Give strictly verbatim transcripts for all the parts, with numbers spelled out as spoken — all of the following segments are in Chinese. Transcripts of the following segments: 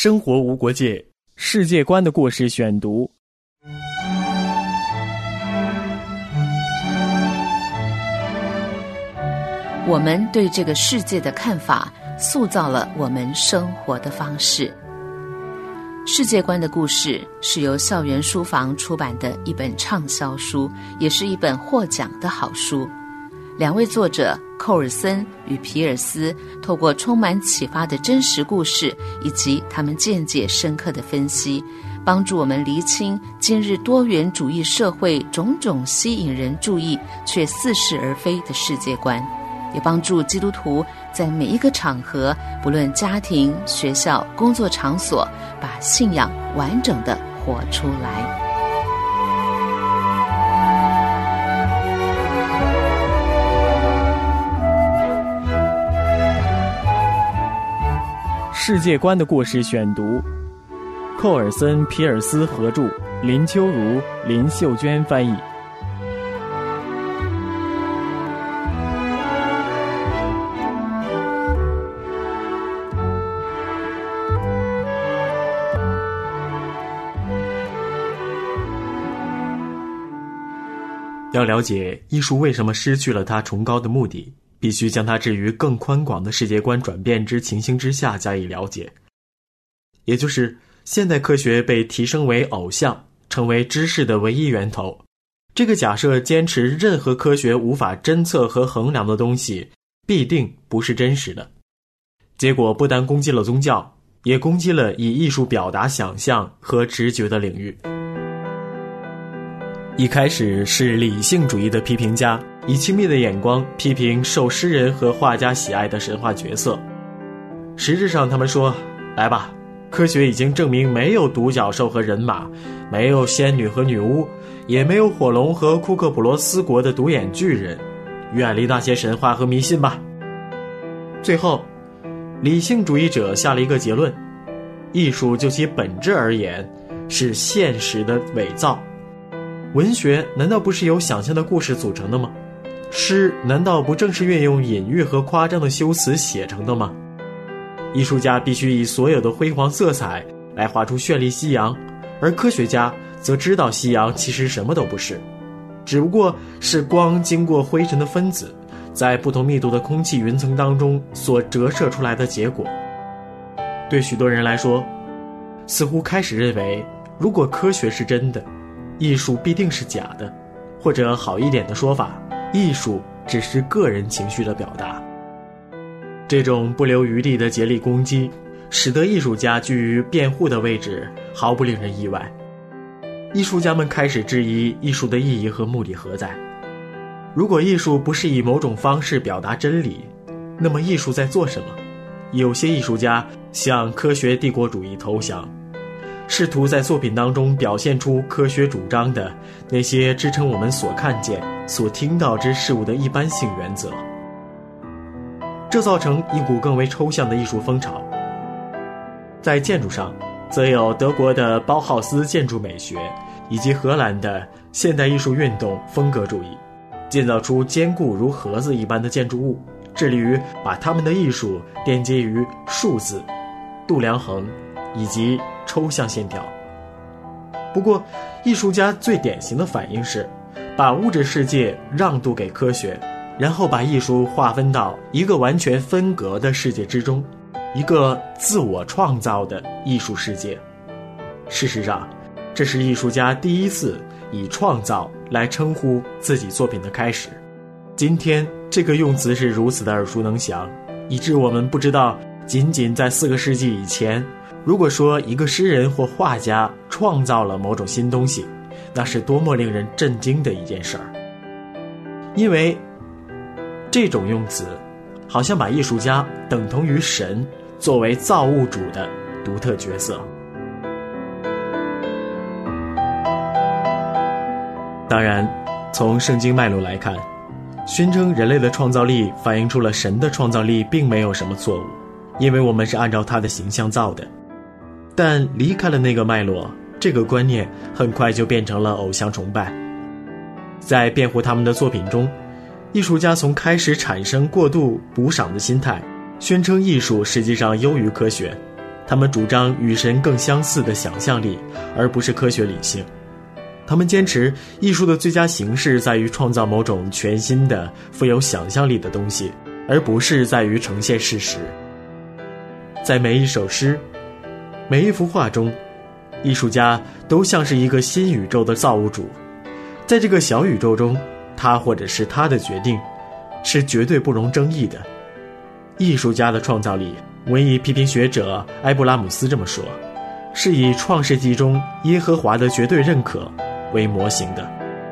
生活无国界，世界观的故事选读。 我们对这个世界的看法，塑造了我们生活的方式。世界观的故事是由校园书房出版的一本畅销书，也是一本获奖的好书。两位作者寇尔森与皮尔斯透过充满启发的真实故事，以及他们见解深刻的分析，帮助我们厘清今日多元主义社会种种吸引人注意却似是而非的世界观，也帮助基督徒在每一个场合，不论家庭、学校、工作场所，把信仰完整地活出来。 世界观的故事选读，寇尔森、皮尔斯合著，林秋如、林秀娟翻译。要了解艺术为什么失去了它崇高的目的，必须将它置于更宽广的世界观转变之情形之下加以了解。也就是现代科学被提升为偶像，成为知识的唯一源头。这个假设坚持任何科学无法侦测和衡量的东西必定不是真实的。结果不但攻击了宗教，也攻击了以艺术表达想象和直觉的领域。一开始是理性主义的批评家，以轻蔑的眼光批评受诗人和画家喜爱的神话角色。实质上他们说，来吧，科学已经证明没有独角兽和人马，没有仙女和女巫，也没有火龙和库克普罗斯国的独眼巨人，远离那些神话和迷信吧。最后理性主义者下了一个结论，艺术就其本质而言是现实的伪造。文学难道不是由想象的故事组成的吗？诗难道不正是运用隐喻和夸张的修辞写成的吗？艺术家必须以所有的辉煌色彩来画出绚丽夕阳，而科学家则知道夕阳其实什么都不是，只不过是光经过灰尘的分子在不同密度的空气云层当中所折射出来的结果。对许多人来说，似乎开始认为，如果科学是真的，艺术必定是假的，或者好一点的说法，艺术只是个人情绪的表达。这种不留余地的竭力攻击，使得艺术家居于辩护的位置，毫不令人意外。艺术家们开始质疑艺术的意义和目的何在。如果艺术不是以某种方式表达真理，那么艺术在做什么？有些艺术家向科学帝国主义投降，试图在作品当中表现出科学主张的那些支撑我们所看见、所听到之事物的一般性原则，这造成一股更为抽象的艺术风潮。在建筑上，则有德国的包浩斯建筑美学，以及荷兰的现代艺术运动风格主义，建造出坚固如盒子一般的建筑物，致力于把他们的艺术奠基于数字、度量衡以及抽象线条。不过艺术家最典型的反应是把物质世界让渡给科学，然后把艺术划分到一个完全分隔的世界之中，一个自我创造的艺术世界。事实上，这是艺术家第一次以创造来称呼自己作品的开始。今天这个用词是如此的耳熟能详，以致我们不知道仅仅在四个世纪以前，如果说一个诗人或画家创造了某种新东西，那是多么令人震惊的一件事儿。因为这种用词好像把艺术家等同于神作为造物主的独特角色。当然，从圣经脉络来看，宣称人类的创造力反映出了神的创造力并没有什么错误，因为我们是按照他的形象造的。但离开了那个脉络，这个观念很快就变成了偶像崇拜。在辩护他们的作品中，艺术家从开始产生过度补赏的心态，宣称艺术实际上优于科学， 他们主张与神更相似的想象力，而不是科学理性。他们坚持艺术的最佳形式在于创造某种全新的、富有想象力的东西，而不是在于呈现事实。在每一首诗、每一幅画中，艺术家都像是一个新宇宙的造物主。在这个小宇宙中，他或者是他的决定是绝对不容争议的。艺术家的创造力，文艺批评学者埃布拉姆斯这么说，是以创世纪中耶和华的绝对认可为模型的。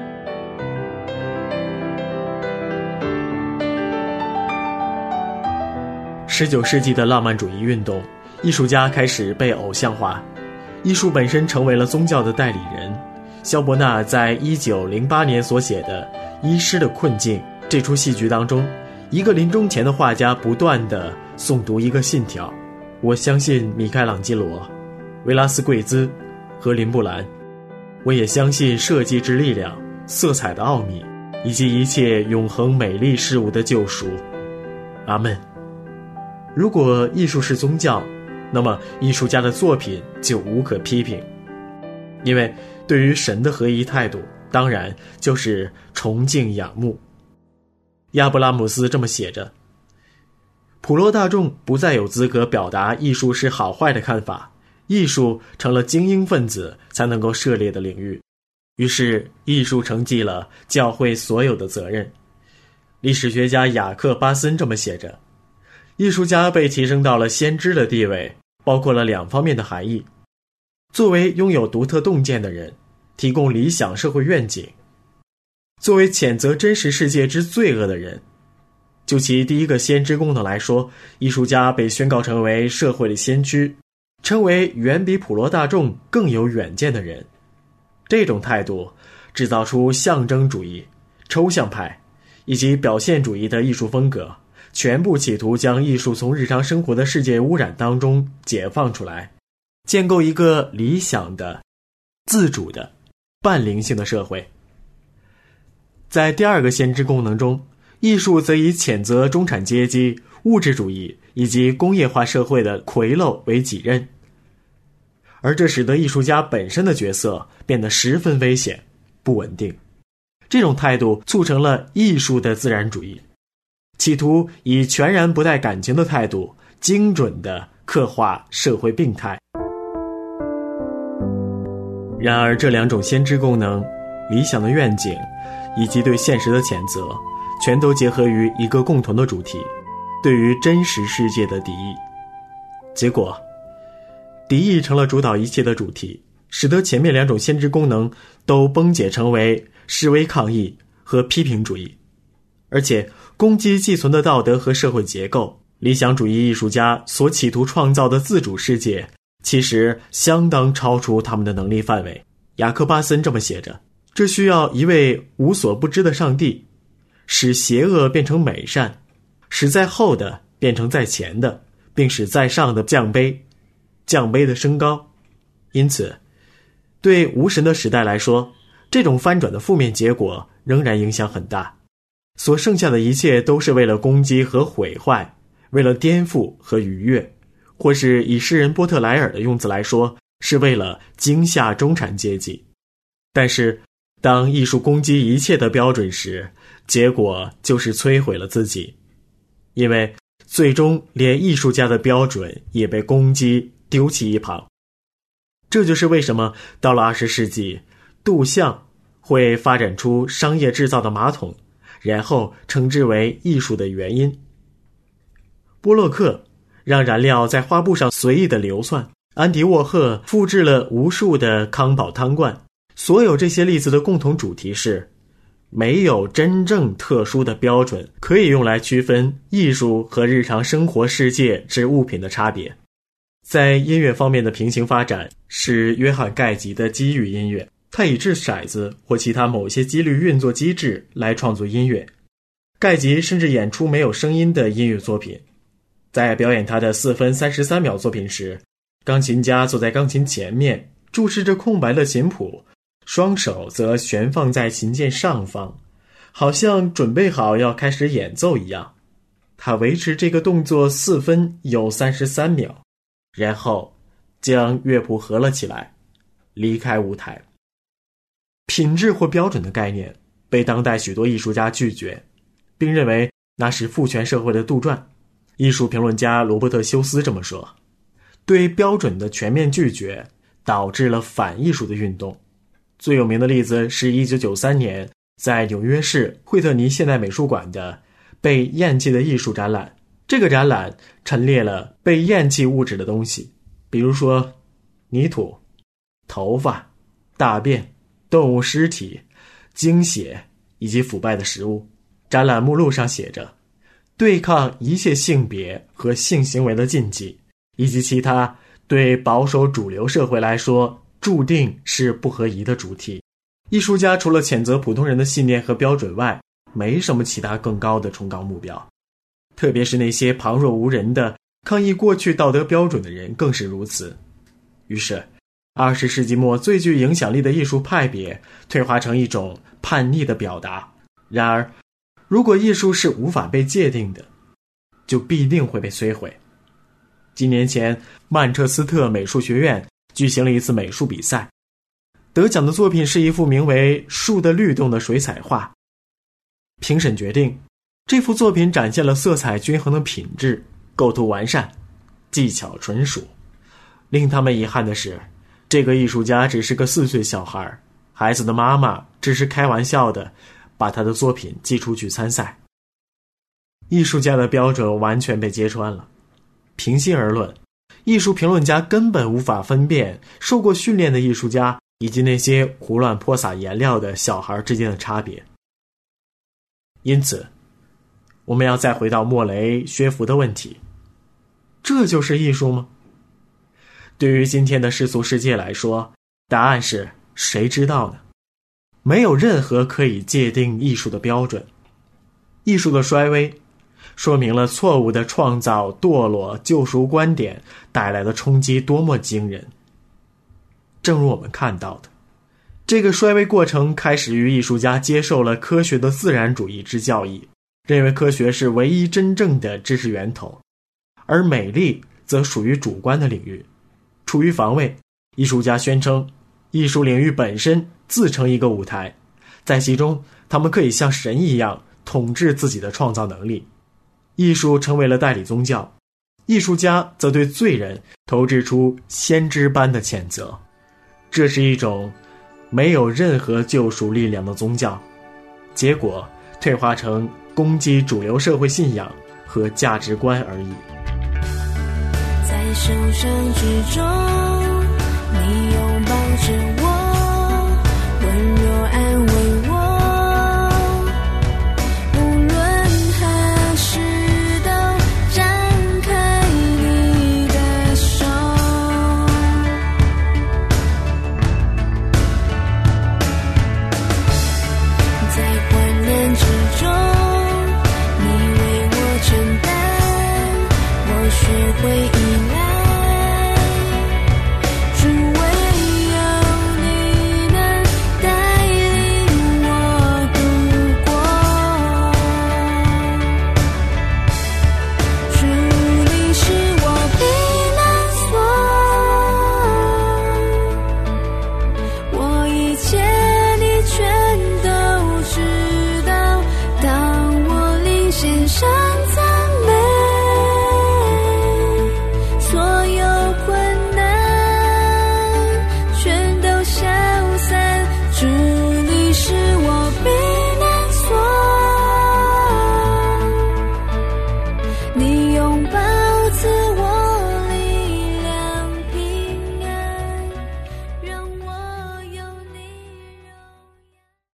十九世纪的浪漫主义运动，艺术家开始被偶像化，艺术本身成为了宗教的代理人。萧伯纳在一九零八年所写的《医师的困境》这出戏剧当中，一个临终前的画家不断地诵读一个信条：我相信米开朗基罗、维拉斯贵兹和林布兰，我也相信设计之力量、色彩的奥秘，以及一切永恒美丽事物的救赎。阿们。如果艺术是宗教，那么艺术家的作品就无可批评，因为对于神的合一态度，当然就是崇敬仰慕。亚布拉姆斯这么写着：普罗大众不再有资格表达艺术是好坏的看法，艺术成了精英分子才能够涉猎的领域，于是艺术承继了教会所有的责任。历史学家雅克·巴森这么写着：艺术家被提升到了先知的地位，包括了两方面的含义。作为拥有独特洞见的人，提供理想社会愿景；作为谴责真实世界之罪恶的人。就其第一个先知功能来说，艺术家被宣告成为社会的先驱，成为远比普罗大众更有远见的人。这种态度制造出象征主义、抽象派以及表现主义的艺术风格，全部企图将艺术从日常生活的世界污染当中解放出来，建构一个理想的、自主的、半灵性的社会。在第二个先知功能中，艺术则以谴责中产阶级、物质主义以及工业化社会的傀儡为己任，而这使得艺术家本身的角色变得十分危险、不稳定。这种态度促成了艺术的自然主义，企图以全然不带感情的态度精准地刻画社会病态。然而这两种先知功能，理想的愿景以及对现实的谴责，全都结合于一个共同的主题，对于真实世界的敌意。结果敌意成了主导一切的主题，使得前面两种先知功能都崩解成为示威抗议和批评主义，而且攻击既存的道德和社会结构。理想主义艺术家所企图创造的自主世界，其实相当超出他们的能力范围。雅克巴森这么写着：这需要一位无所不知的上帝，使邪恶变成美善，使在后的变成在前的，并使在上的降卑，降卑的升高。因此对无神的时代来说，这种翻转的负面结果仍然影响很大，所剩下的一切都是为了攻击和毁坏，为了颠覆和逾越，或是以诗人波特莱尔的用词来说，是为了惊吓中产阶级。但是当艺术攻击一切的标准时，结果就是摧毁了自己，因为最终连艺术家的标准也被攻击丢弃一旁。这就是为什么到了二十世纪，杜象会发展出商业制造的马桶，然后称之为艺术的原因。波洛克让燃料在花布上随意的流窜，安迪沃赫复制了无数的康宝汤罐。所有这些例子的共同主题是，没有真正特殊的标准可以用来区分艺术和日常生活世界之物品的差别。在音乐方面的平行发展是约翰盖吉的机遇音乐，他以掷骰子或其他某些几率运作机制来创作音乐。盖吉甚至演出没有声音的音乐作品，在表演他的四分三十三秒作品时，钢琴家坐在钢琴前面，注视着空白的琴谱，双手则悬放在琴键上方，好像准备好要开始演奏一样。他维持这个动作四分有三十三秒， 然后将乐谱合了起来，离开舞台。品质或标准的概念被当代许多艺术家拒绝，并认为那是父权社会的杜撰。艺术评论家罗伯特·休斯这么说，对标准的全面拒绝导致了反艺术的运动。最有名的例子是一九九三年在纽约市惠特尼现代美术馆的被厌弃的艺术展览。这个展览陈列了被厌弃物质的东西，比如说泥土、头发、大便、动物尸体、精血以及腐败的食物。展览目录上写着对抗一切性别和性行为的禁忌，以及其他对保守主流社会来说注定是不合宜的主题。艺术家除了谴责普通人的信念和标准外，没什么其他更高的崇高目标。特别是那些旁若无人的抗议过去道德标准的人更是如此。于是二十世纪末最具影响力的艺术派别退化成一种叛逆的表达。然而如果艺术是无法被界定的，就必定会被摧毁。几年前曼彻斯特美术学院举行了一次美术比赛，得奖的作品是一幅名为《树的律动》的水彩画。评审决定这幅作品展现了色彩均衡的品质，构图完善，技巧纯熟。令他们遗憾的是，这个艺术家只是个四岁小孩，孩子的妈妈只是开玩笑的把他的作品寄出去参赛。艺术家的标准完全被揭穿了。平心而论，艺术评论家根本无法分辨受过训练的艺术家以及那些胡乱泼洒颜料的小孩之间的差别。因此我们要再回到莫雷、薛福的问题，这就是艺术吗？对于今天的世俗世界来说，答案是谁知道呢？没有任何可以界定艺术的标准。艺术的衰微说明了错误的创造、堕落、救赎观点带来的冲击多么惊人。正如我们看到的，这个衰微过程开始于艺术家接受了科学的自然主义之教义，认为科学是唯一真正的知识源头，而美丽则属于主观的领域。出于防卫，艺术家宣称艺术领域本身自成一个舞台，在其中他们可以像神一样统治自己的创造能力。艺术成为了代理宗教，艺术家则对罪人投掷出先知般的谴责。这是一种没有任何救赎力量的宗教，结果退化成攻击主流社会信仰和价值观而已。 在受伤之中